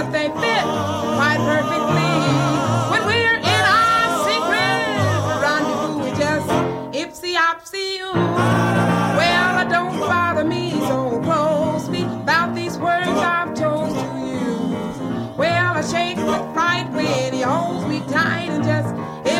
'cause they fit quite perfectly. When we're in our secret rendezvous, we just ipsy-opsy-oo. Well, don't bother me so closely about these words I've chose to use. Well, I shake with fright when he holds me tight and just